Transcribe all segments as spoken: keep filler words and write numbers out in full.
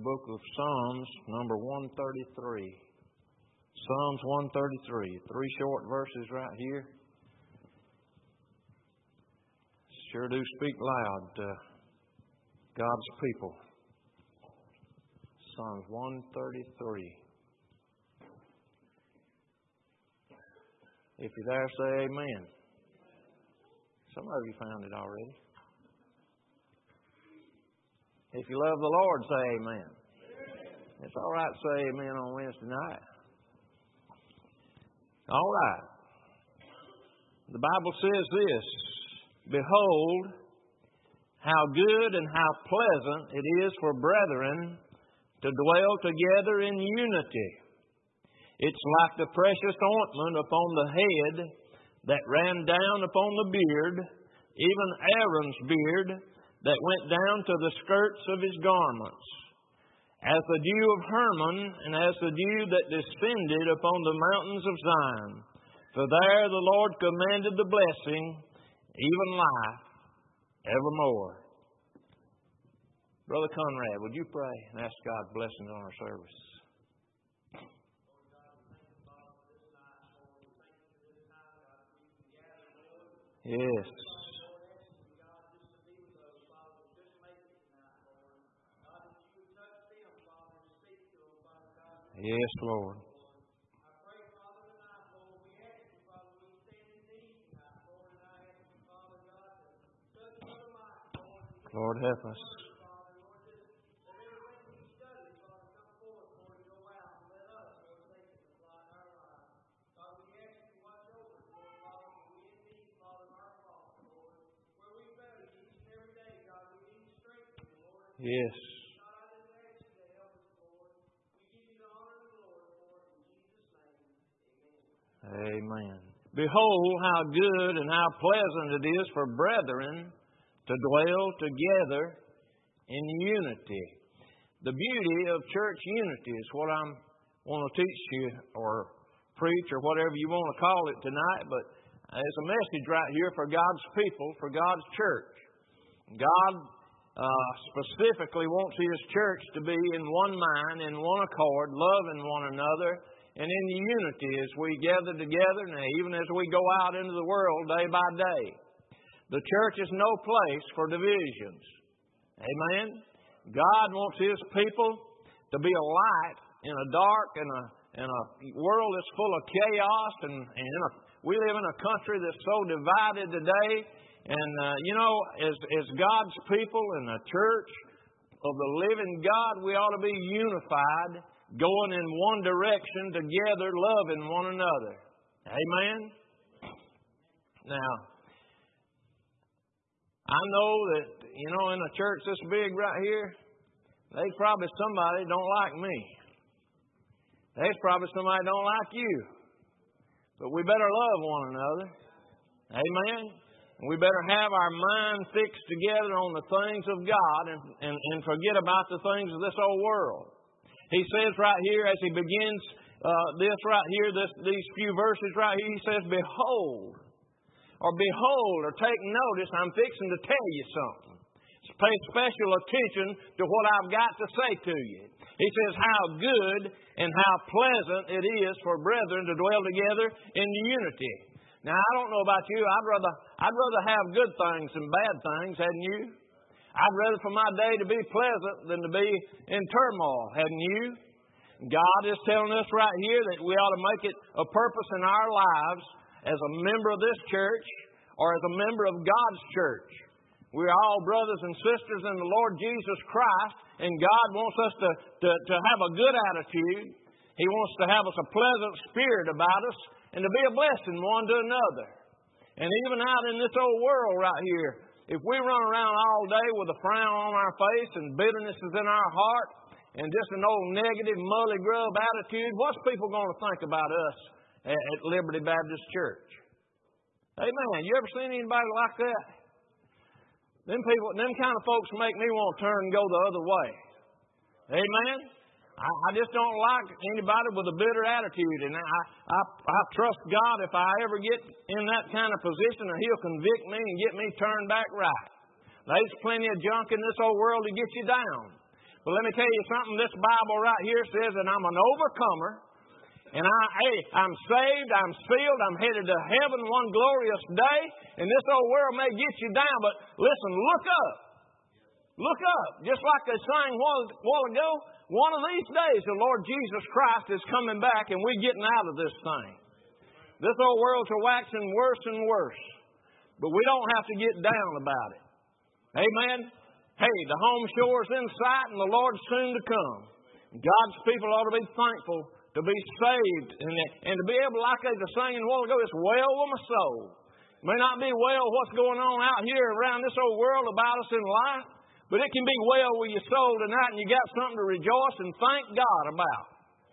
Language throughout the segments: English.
book of Psalms, number one thirty-three. Psalms one thirty-three. Three short verses right here. Sure do speak loud to God's people. Psalms one thirty-three. If you're there, say amen. Some of you found it already. If you love the Lord, say amen. It's all right to say amen on Wednesday night. All right. The Bible says this: Behold, how good and how pleasant it is for brethren to dwell together in unity. It's like the precious ointment upon the head that ran down upon the beard, even Aaron's beard that went down to the skirts of his garments, as the dew of Hermon and as the dew that descended upon the mountains of Zion. For there the Lord commanded the blessing, even life, evermore. Brother Conrad, would you pray and ask God's blessings on our service? Yes. Yes, Lord. Lord, help us. Yes. Amen. Behold, how good and how pleasant it is for brethren to dwell together in unity. The beauty of church unity is what I want to teach you or preach or whatever you want to call it tonight, but it's a message right here for God's people, for God's church. God uh, specifically wants His church to be in one mind, in one accord, loving one another, and in unity as we gather together, and even as we go out into the world day by day. The church is no place for divisions. Amen? God wants His people to be a light in a dark and a, in a world that's full of chaos. And, and in a, we live in a country that's so divided today. And, uh, you know, as, as God's people in the church of the living God, we ought to be unified, going in one direction together, loving one another. Amen? Now, I know that, you know, in a church this big right here, there's probably somebody that don't like me. There's probably somebody that don't like you. But we better love one another. Amen? And we better have our mind fixed together on the things of God and, and, and forget about the things of this old world. He says right here as he begins uh, this right here, this, these few verses right here, he says, Behold, or behold, or take notice, I'm fixing to tell you something. Pay special attention to what I've got to say to you. He says how good and how pleasant it is for brethren to dwell together in unity. Now, I don't know about you. I'd rather I'd rather have good things than bad things, hadn't you? I'd rather for my day to be pleasant than to be in turmoil, hadn't you? God is telling us right here that we ought to make it a purpose in our lives as a member of this church or as a member of God's church. We're all brothers and sisters in the Lord Jesus Christ, and God wants us to, to, to have a good attitude. He wants to have us a pleasant spirit about us and to be a blessing one to another. And even out in this old world right here, if we run around all day with a frown on our face and bitterness is in our heart and just an old negative, mully grub attitude, what's people going to think about us at, at Liberty Baptist Church? Amen. You ever seen anybody like that? Them people, them kind of folks make me want to turn and go the other way. Amen? I, I just don't like anybody with a bitter attitude. And I, I, I trust God if I ever get in that kind of position, that He'll convict me and get me turned back right. There's plenty of junk in this old world to get you down. But let me tell you something. This Bible right here says that I'm an overcomer. And I, hey, I'm saved, I'm sealed, I'm headed to heaven one glorious day. And this old world may get you down, but listen, look up. Look up. Just like they sang a while, while ago, one of these days the Lord Jesus Christ is coming back and we're getting out of this thing. This old world's waxing worse and worse. But we don't have to get down about it. Amen? Hey, the home shore's in sight and the Lord's soon to come. God's people ought to be thankful to be saved and, and to be able, like they were singing a while ago, it's well with my soul. It may not be well what's going on out here around this old world about us in life, but it can be well with your soul tonight and you got something to rejoice and thank God about.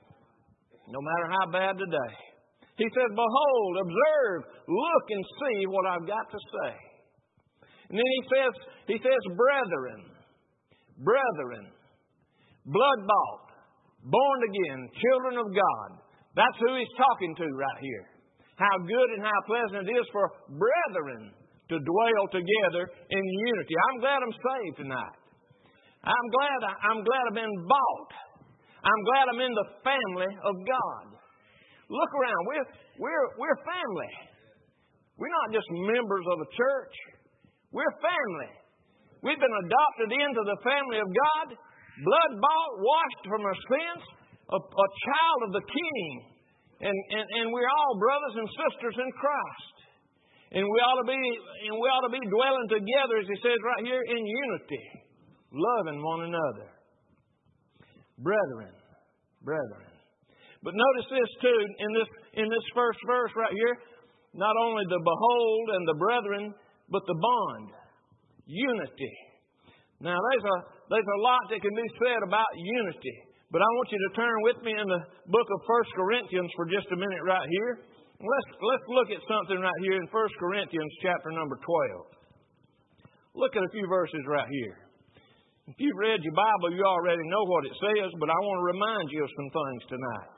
No matter how bad today. He says, behold, observe, look and see what I've got to say. And then he says, he says, brethren, brethren, blood-bought, born again, children of God. That's who he's talking to right here. How good and how pleasant it is for brethren to dwell together in unity. I'm glad I'm saved tonight. I'm glad, I'm glad I've been bought. I'm glad I'm in the family of God. Look around. We're, we're, we're family. We're not just members of a church. We're family. We've been adopted into the family of God, blood-bought, washed from our sins, a, a child of the King. And, and, and we're all brothers and sisters in Christ. And we ought to be, and we ought to be dwelling together, as he says right here, in unity, loving one another. Brethren, brethren. But notice this too, in this in this first verse right here, not only the behold and the brethren, but the bond, unity. Now there's a there's a lot that can be said about unity, but I want you to turn with me in the book of First Corinthians for just a minute right here. Let's let's look at something right here in First Corinthians chapter number twelve. Look at a few verses right here. If you've read your Bible, you already know what it says, but I want to remind you of some things tonight.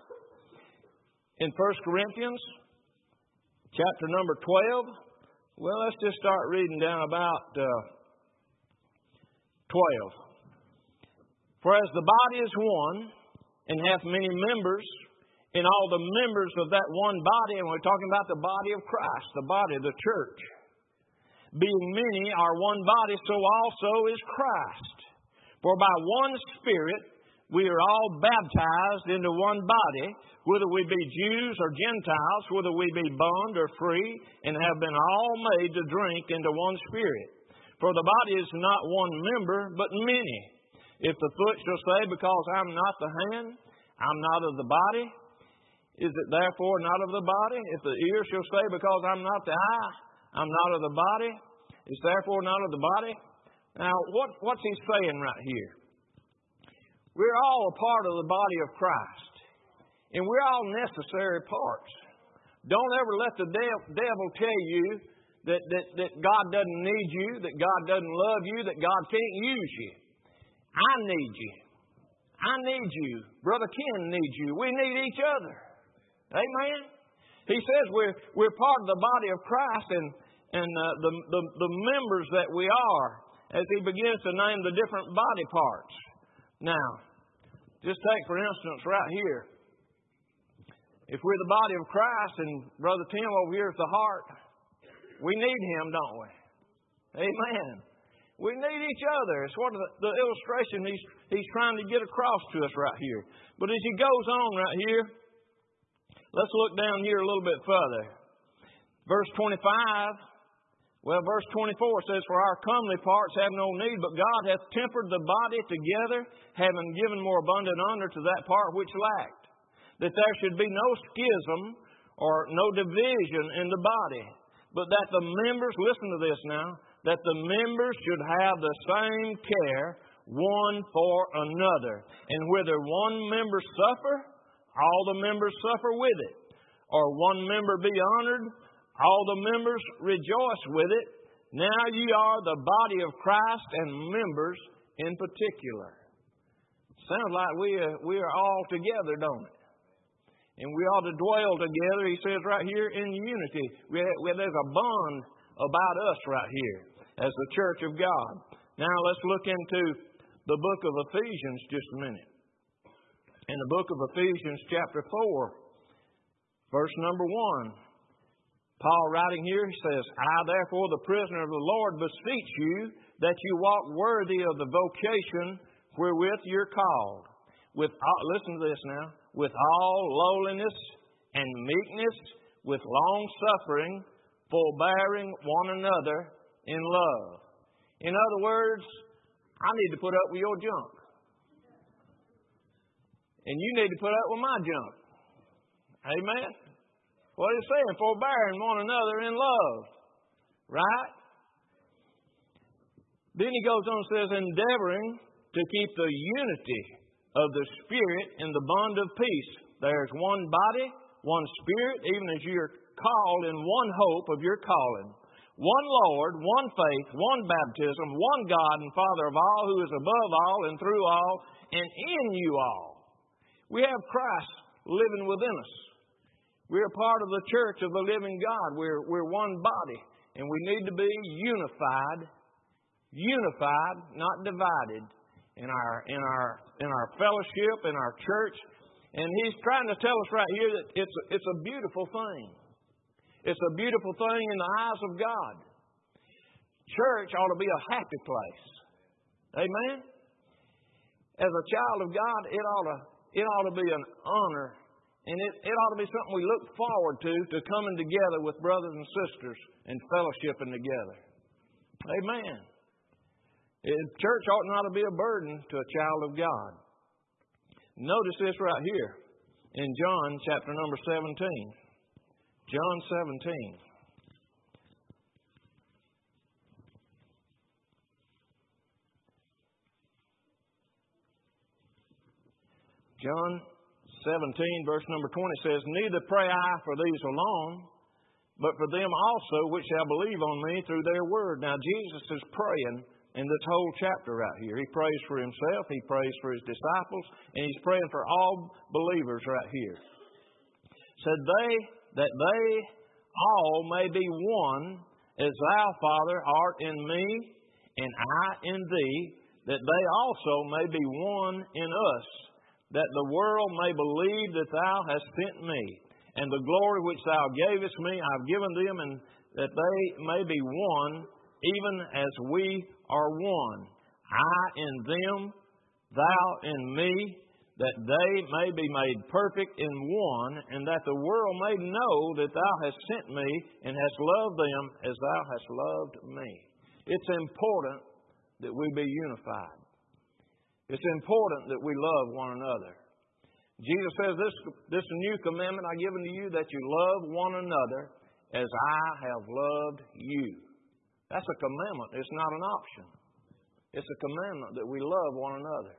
In First Corinthians, chapter number twelve, well, let's just start reading down about uh, twelve. For as the body is one, and hath many members, and all the members of that one body, and we're talking about the body of Christ, the body of the church, being many are one body, so also is Christ. For by one Spirit we are all baptized into one body, whether we be Jews or Gentiles, whether we be bond or free, and have been all made to drink into one Spirit. For the body is not one member, but many. If the foot shall say, because I'm not the hand, I'm not of the body, is it therefore not of the body? If the ear shall say, because I'm not the eye, I'm not of the body, is therefore not of the body? Now, what, what's he saying right here? We're all a part of the body of Christ. And we're all necessary parts. Don't ever let the de- devil tell you that, that, that God doesn't need you, that God doesn't love you, that God can't use you. I need you. I need you. Brother Ken needs you. We need each other. Amen? He says we're, we're part of the body of Christ and, and uh, the, the, the members that we are, as he begins to name the different body parts. Now, just take, for instance, right here. If we're the body of Christ and Brother Tim over here is the heart, we need him, don't we? Amen. We need each other. It's what the, the illustration he's, he's trying to get across to us right here. But as he goes on right here, let's look down here a little bit further. Verse twenty-five. Well, verse twenty-four says, for our comely parts have no need, but God hath tempered the body together, having given more abundant honor to that part which lacked, that there should be no schism or no division in the body, but that the members, listen to this now, that the members should have the same care one for another. And whether one member suffer, all the members suffer with it, or one member be honored, all the members rejoice with it. Now ye are the body of Christ and members in particular. Sounds like we are, we are all together, don't it? And we ought to dwell together, he says right here, in unity. We, we, there's a bond about us right here as the church of God. Now let's look into the book of Ephesians just a minute. In the book of Ephesians chapter four, verse number one, Paul writing here, he says, I therefore, the prisoner of the Lord, beseech you that you walk worthy of the vocation wherewith you're called. With all, listen to this now, with all lowliness and meekness, with long suffering, forbearing one another in love. In other words, I need to put up with your junk. And you need to put up with my junk. Amen? What is it saying? Forbearing one another in love. Right? Then he goes on and says, endeavoring to keep the unity of the Spirit in the bond of peace. There's one body, one Spirit, even as you're called in one hope of your calling. One Lord, one faith, one baptism, one God and Father of all, who is above all and through all and in you all. We have Christ living within us. We're part of the church of the living God. We're, we're one body. And we need to be unified, unified, not divided in our, in our, in our fellowship, in our church. And he's trying to tell us right here that it's a, it's a beautiful thing. It's a beautiful thing in the eyes of God. Church ought to be a happy place. Amen? As a child of God, it ought to It ought to be an honor, and it, it ought to be something we look forward to, to coming together with brothers and sisters and fellowshipping together. Amen. It, church ought not to be a burden to a child of God. Notice this right here in John chapter number seventeen. John seventeen. John seventeen, verse number twenty says, neither pray I for these alone, but for them also which shall believe on me through their word. Now, Jesus is praying in this whole chapter right here. He prays for himself, he prays for his disciples, and he's praying for all believers right here. Said they, that they all may be one, as thou, Father, art in me, and I in thee, that they also may be one in us, that the world may believe that thou hast sent me. And the glory which thou gavest me I have given them, and that they may be one, even as we are one. I in them, thou in me, that they may be made perfect in one, and that the world may know that thou hast sent me, and hast loved them as thou hast loved me. It's important that we be unified. It's important that we love one another. Jesus says, this, this new commandment I give unto you, that you love one another as I have loved you. That's a commandment. It's not an option. It's a commandment that we love one another.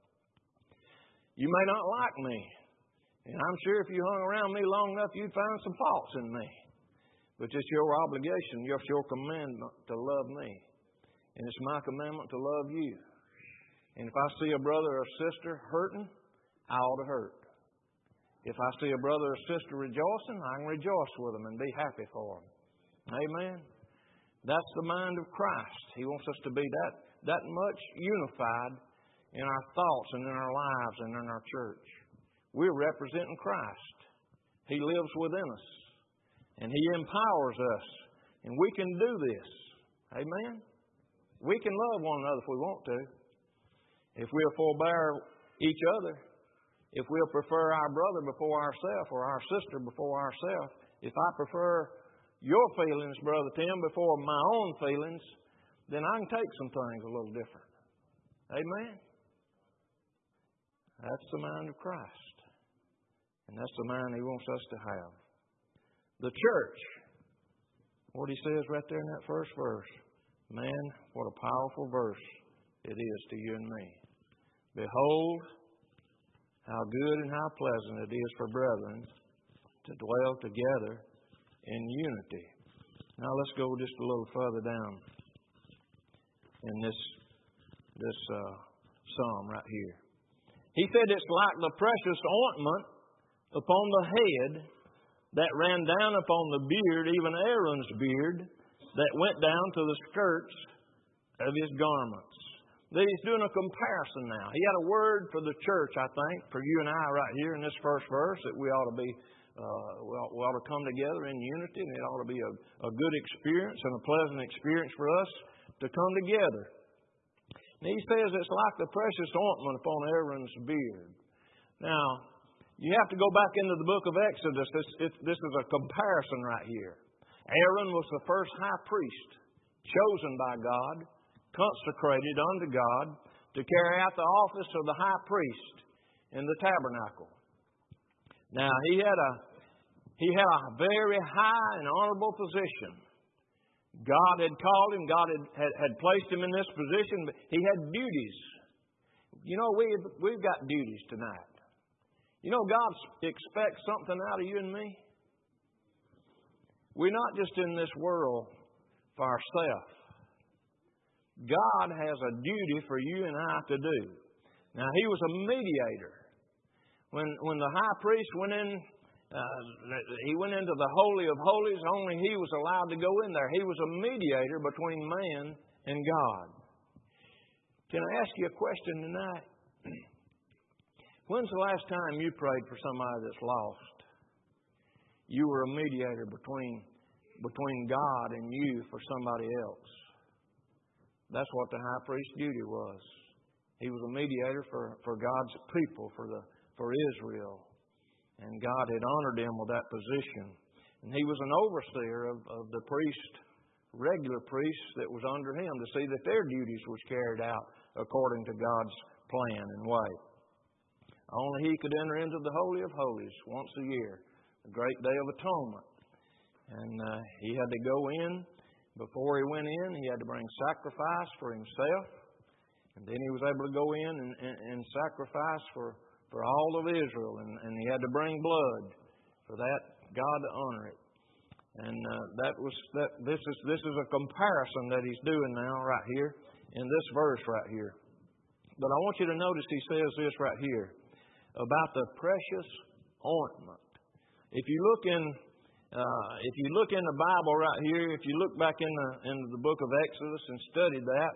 You may not like me. And I'm sure if you hung around me long enough, you'd find some faults in me. But it's your obligation, it's your commandment to love me. And it's my commandment to love you. And if I see a brother or sister hurting, I ought to hurt. If I see a brother or sister rejoicing, I can rejoice with them and be happy for them. Amen? That's the mind of Christ. He wants us to be that, that much unified in our thoughts and in our lives and in our church. We're representing Christ. He lives within us. And He empowers us. And we can do this. Amen? We can love one another if we want to. If we'll forbear each other, if we'll prefer our brother before ourselves or our sister before ourselves, if I prefer your feelings, Brother Tim, before my own feelings, then I can take some things a little different. Amen? That's the mind of Christ. And that's the mind He wants us to have. The church, what He says right there in that first verse, man, what a powerful verse it is to you and me. Behold, how good and how pleasant it is for brethren to dwell together in unity. Now let's go just a little further down in this this uh, psalm right here. He said it's like the precious ointment upon the head that ran down upon the beard, even Aaron's beard, that went down to the skirts of his garments. that he's doing a comparison now. He had a word for the church, I think, for you and I right here in this first verse, that we ought to be, uh, we, ought, we ought to come together in unity, and it ought to be a, a good experience and a pleasant experience for us to come together. And he says it's like the precious ointment upon Aaron's beard. Now, you have to go back into the book of Exodus. This, it, this is a comparison right here. Aaron was the first high priest, chosen by God, consecrated unto God, to carry out the office of the high priest in the tabernacle. Now, he had a, he had a very high and honorable position. God had called him. God had, had, had placed him in this position, but he had duties. You know, we, we've got duties tonight. You know, God expects something out of you and me. We're not just in this world for ourselves. God has a duty for you and I to do. Now, he was a mediator. When, when the high priest went in, uh, he went into the Holy of Holies, only he was allowed to go in there. He was a mediator between man and God. Can I ask you a question tonight? When's the last time you prayed for somebody that's lost? You were a mediator between, between God and you for somebody else. That's what the high priest's duty was. He was a mediator for, for God's people, for the for Israel. And God had honored him with that position. And he was an overseer of, of the priest, regular priests that was under him, to see that their duties was carried out according to God's plan and way. Only he could enter into the Holy of Holies once a year, the great day of atonement. And uh, he had to go in. Before he went in, he had to bring sacrifice for himself. And then he was able to go in and, and, and sacrifice for, for all of Israel. And, and he had to bring blood for that, God to honor it. And uh, that was that. This is this is a comparison that he's doing now right here in this verse right here. But I want you to notice he says this right here about the precious ointment. If you look in uh, if you look in the Bible right here, if you look back in the in the book of Exodus and study that,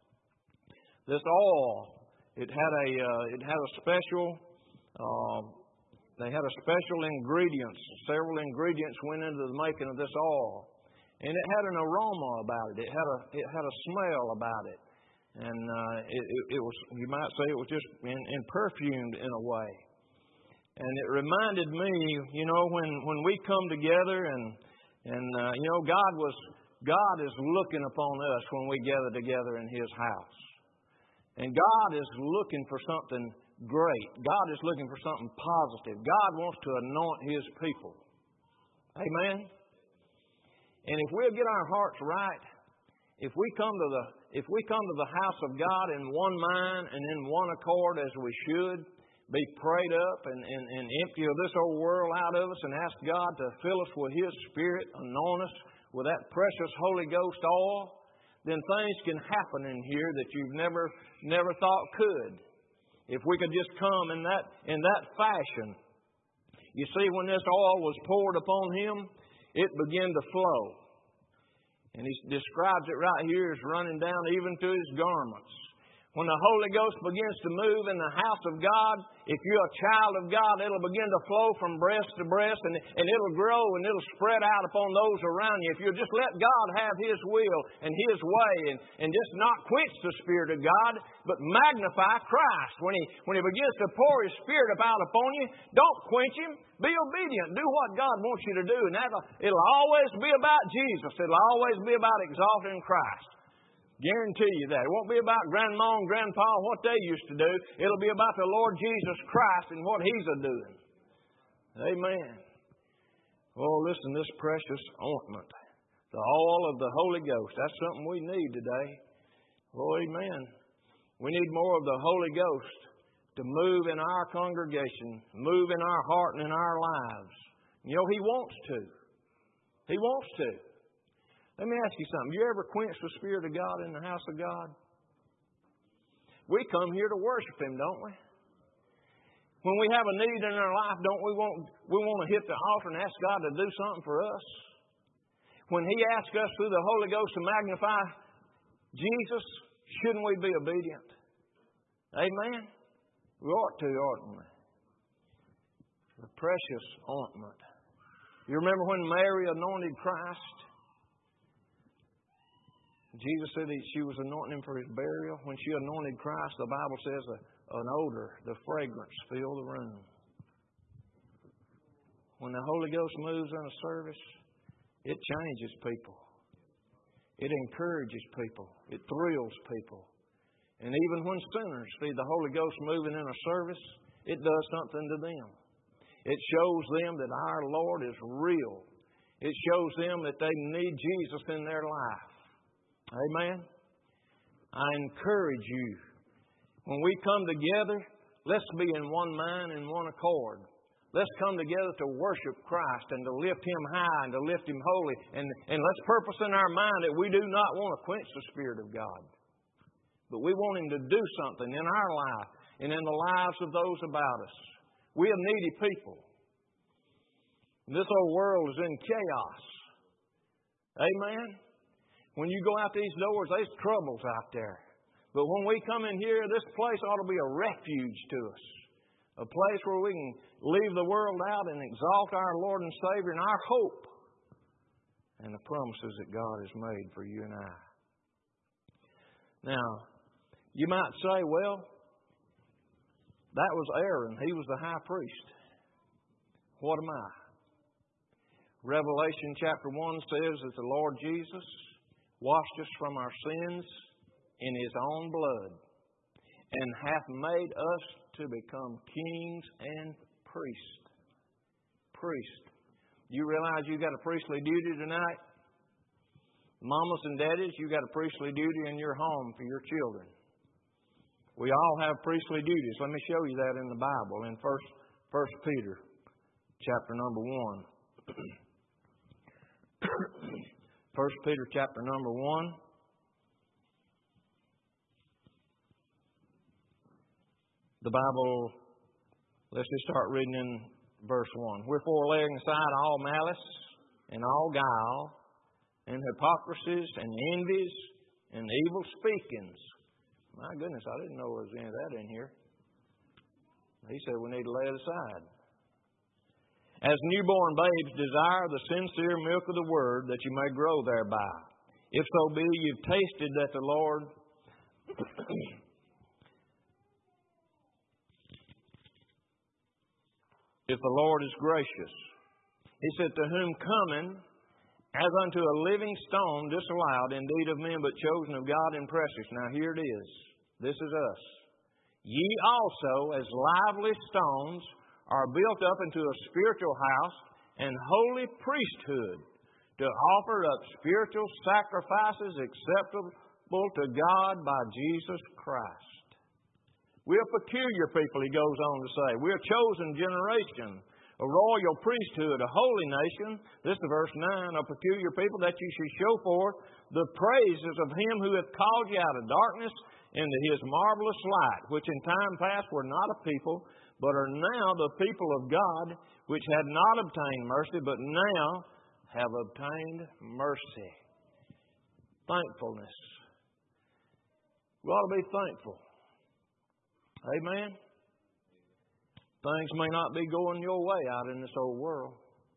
this oil it had a uh, it had a special. Uh, They had a special ingredients. Several ingredients went into the making of this oil, and it had an aroma about it. It had a it had a smell about it, and uh, it, it, it was you might say it was just in, in perfumed in a way. And it reminded me, you know, when, when we come together, and and uh, you know, God was God is looking upon us when we gather together in His house, and God is looking for something great. God is looking for something positive. God wants to anoint His people. Amen. And if we'll get our hearts right, if we come to the if we come to the house of God in one mind and in one accord as we should, be prayed up and, and, and empty of this old world out of us and ask God to fill us with His Spirit, anoint us with that precious Holy Ghost oil, then things can happen in here that you've never never thought could. If we could just come in that in that fashion. You see, when this oil was poured upon him, it began to flow. And he describes it right here as running down even to his garments. When the Holy Ghost begins to move in the house of God, if you're a child of God, it'll begin to flow from breast to breast, and, and it'll grow and it'll spread out upon those around you. If you'll just let God have His will and His way, and, and just not quench the Spirit of God, but magnify Christ. When He when He begins to pour His Spirit out upon you, don't quench Him. Be obedient. Do what God wants you to do, and that'll, it'll always be about Jesus. It'll always be about exalting Christ. Guarantee you that. It won't be about grandma and grandpa and what they used to do. It'll be about the Lord Jesus Christ and what He's a doing. Amen. Oh, listen, this precious ointment, the oil of the Holy Ghost, that's something we need today. Oh, amen. We need more of the Holy Ghost to move in our congregation, move in our heart and in our lives. You know, He wants to. He wants to. Let me ask you something. You ever quench the Spirit of God in the house of God? We come here to worship Him, don't we? When we have a need in our life, don't we want we want to hit the altar and ask God to do something for us? When He asks us through the Holy Ghost to magnify Jesus, shouldn't we be obedient? Amen? We ought to, oughtn't we? The precious ointment. You remember when Mary anointed Christ? Jesus said that she was anointing Him for His burial. When she anointed Christ, the Bible says a, an odor, the fragrance, filled the room. When the Holy Ghost moves in a service, it changes people. It encourages people. It thrills people. And even when sinners see the Holy Ghost moving in a service, it does something to them. It shows them that our Lord is real. It shows them that they need Jesus in their life. Amen? I encourage you, when we come together, let's be in one mind and one accord. Let's come together to worship Christ and to lift Him high and to lift Him holy. And, and let's purpose in our mind that we do not want to quench the Spirit of God. But we want Him to do something in our life and in the lives of those about us. We are needy people. This whole world is in chaos. Amen? When you go out these doors, there's troubles out there. But when we come in here, this place ought to be a refuge to us. A place where we can leave the world out and exalt our Lord and Savior and our hope and the promises that God has made for you and I. Now, you might say, well, that was Aaron. He was the high priest. What am I? Revelation chapter one says that the Lord Jesus washed us from our sins in His own blood and hath made us to become kings and priests. Priests. You realize you got a priestly duty tonight? Mamas and daddies, you got a priestly duty in your home for your children. We all have priestly duties. Let me show you that in the Bible in First First Peter chapter number one. First Peter chapter number one. The Bible, let's just start reading in verse one. Wherefore, laying aside all malice and all guile and hypocrisies and envies and evil speakings. My goodness, I didn't know there was any of that in here. He said we need to lay it aside. As newborn babes desire the sincere milk of the Word, that you may grow thereby. If so be you've tasted that the Lord if the Lord is gracious. He said, to whom coming as unto a living stone disallowed indeed of men, but chosen of God and precious. Now here it is. This is us. Ye also, as lively stones, are built up into a spiritual house and holy priesthood, to offer up spiritual sacrifices acceptable to God by Jesus Christ. We're a peculiar people, he goes on to say. We're a chosen generation, a royal priesthood, a holy nation. This is verse nine, a peculiar people, that you should show forth the praises of Him who hath called you out of darkness into His marvelous light, which in time past were not a people, but are now the people of God, which had not obtained mercy, but now have obtained mercy. Thankfulness. We ought to be thankful. Amen? Things may not be going your way out in this old world,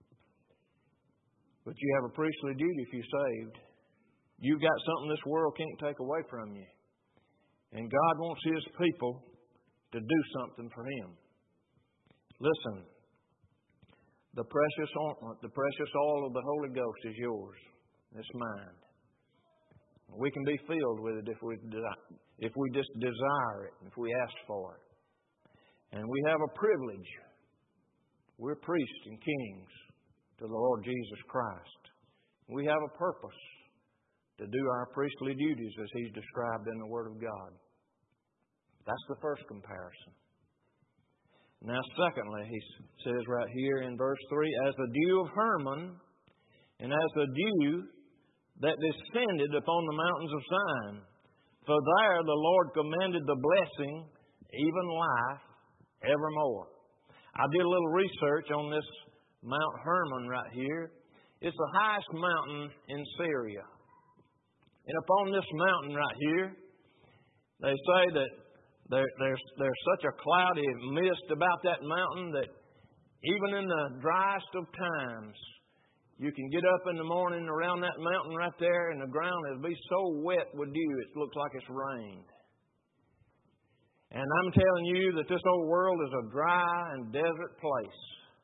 but you have a priestly duty if you're saved. You've got something this world can't take away from you. And God wants His people to do something for Him. Listen, the precious ointment, the precious oil of the Holy Ghost is yours. It's mine. We can be filled with it if we if we just desire it, if we ask for it. And we have a privilege. We're priests and kings to the Lord Jesus Christ. We have a purpose to do our priestly duties as He's described in the Word of God. That's the first comparison. Now, secondly, he says right here in verse three, as the dew of Hermon and as the dew that descended upon the mountains of Zion. For there the Lord commanded the blessing, even life, evermore. I did a little research on this Mount Hermon right here. It's the highest mountain in Syria. And upon this mountain right here, they say that There, there's, there's such a cloudy mist about that mountain that even in the driest of times, you can get up in the morning around that mountain right there, and the ground will be so wet with dew it looks like it's rained. And I'm telling you that this old world is a dry and desert place.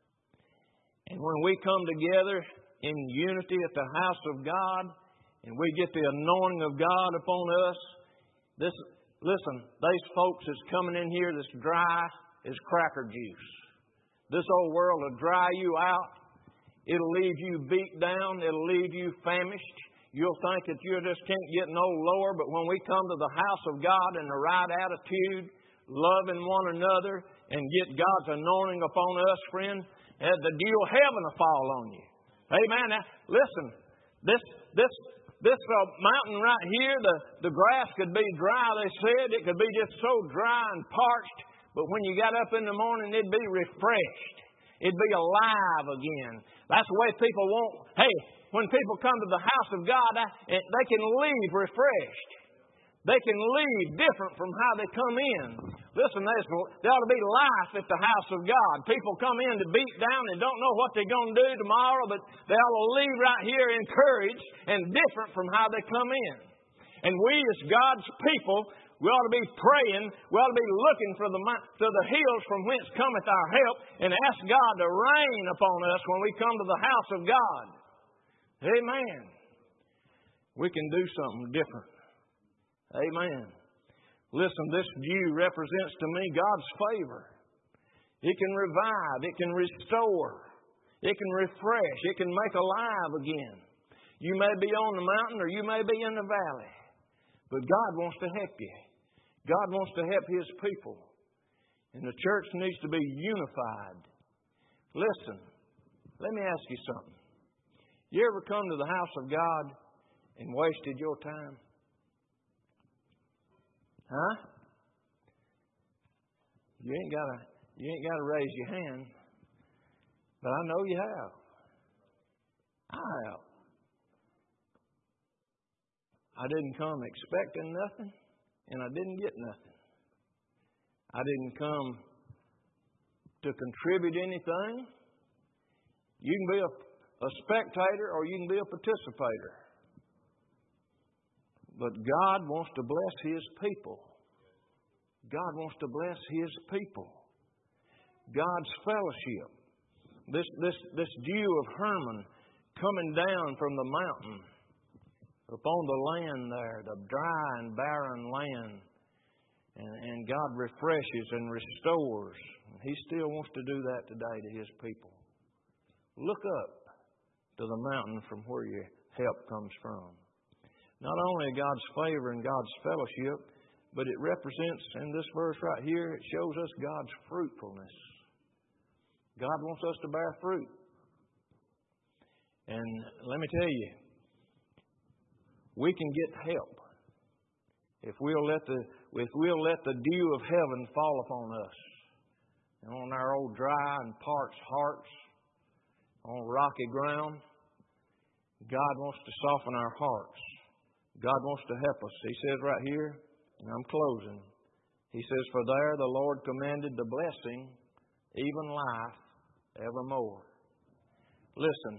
And when we come together in unity at the house of God, and we get the anointing of God upon us, this listen, these folks that's coming in here that's dry as cracker juice. This old world will dry you out. It'll leave you beat down. It'll leave you famished. You'll think that you just can't get no lower. But when we come to the house of God in the right attitude, loving one another, and get God's anointing upon us, friend, the dew of heaven will fall on you. Amen. Now, listen, this this this uh, mountain right here, the, the grass could be dry, they said. It could be just so dry and parched. But when you got up in the morning, it'd be refreshed. It'd be alive again. That's the way people want. Hey, when people come to the house of God, they can leave refreshed. They can leave different from how they come in. Listen, there ought to be life at the house of God. People come in to beat down and don't know what they're going to do tomorrow, but they ought to leave right here encouraged and different from how they come in. And we as God's people, we ought to be praying. We ought to be looking for the, to the hills from whence cometh our help and ask God to rain upon us when we come to the house of God. Amen. We can do something different. Amen. Listen, this dew represents to me God's favor. It can revive. It can restore. It can refresh. It can make alive again. You may be on the mountain or you may be in the valley. But God wants to help you. God wants to help His people. And the church needs to be unified. Listen, let me ask you something. You ever come to the house of God and wasted your time? Huh? You ain't gotta you ain't gotta raise your hand. But I know you have. I have. I didn't come expecting nothing, and I didn't get nothing. I didn't come to contribute anything. You can be a, a spectator or you can be a participator. But God wants to bless His people. God wants to bless His people. God's fellowship. This, this, this dew of Hermon coming down from the mountain upon the land there, the dry and barren land. And, and God refreshes and restores. He still wants to do that today to His people. Look up to the mountain from where your help comes from. Not only God's favor and God's fellowship, but it represents, in this verse right here, it shows us God's fruitfulness. God wants us to bear fruit. And let me tell you, we can get help if we'll let the if we'll let the dew of heaven fall upon us, and on our old dry and parched hearts, on rocky ground. God wants to soften our hearts. God wants to help us. He says right here, and I'm closing, He says, "For there the Lord commanded the blessing, even life evermore." Listen,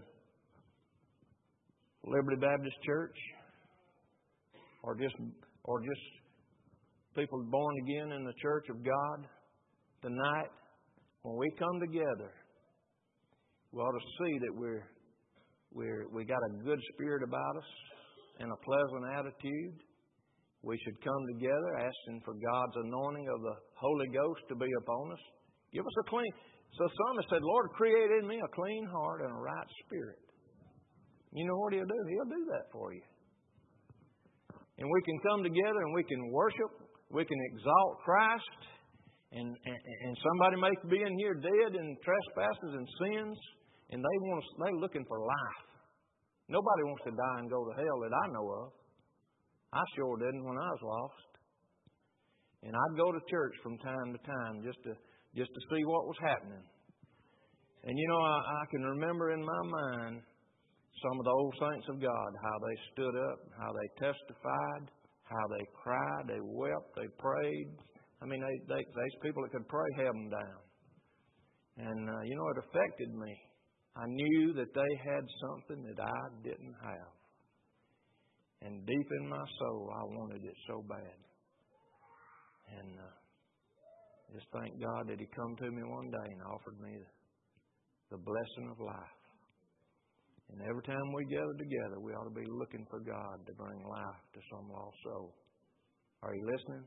Liberty Baptist Church, or just or just people born again in the church of God, tonight, when we come together, we ought to see that we're we're we got a good spirit about us and a pleasant attitude. We should come together asking for God's anointing of the Holy Ghost to be upon us. Give us a clean. So the psalmist said, "Lord, create in me a clean heart and a right spirit." You know what He'll do? He'll do that for you. And we can come together and we can worship. We can exalt Christ. And, and, and somebody may be in here dead in trespasses and sins, and they want to, they're looking for life. Nobody wants to die and go to hell that I know of. I sure didn't when I was lost. And I'd go to church from time to time just to just to see what was happening. And you know, I, I can remember in my mind some of the old saints of God, how they stood up, how they testified, how they cried, they wept, they prayed, I mean, they, they, these people that could pray held them down. And, uh, you know, it affected me. I knew that they had something that I didn't have. And deep in my soul, I wanted it so bad. And uh, just thank God that He come to me one day and offered me the blessing of life. And every time we gather together, we ought to be looking for God to bring life to some lost soul. Are you listening?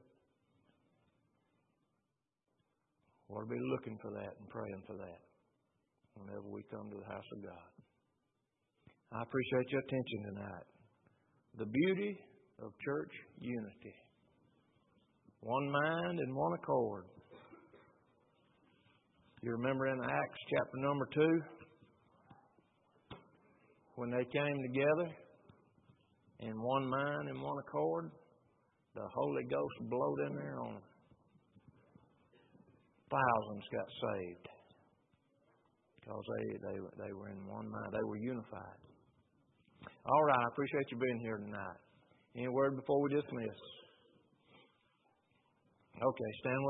We ought to be looking for that and praying for that whenever we come to the house of God. I appreciate your attention tonight. The beauty of church unity. One mind and one accord. You remember in Acts chapter number two, when they came together in one mind and one accord, the Holy Ghost blowed in there on them. Thousands got saved because they, they, they were in one mind. They were unified. All right, I appreciate you being here tonight. Any word before we dismiss? Okay, stand with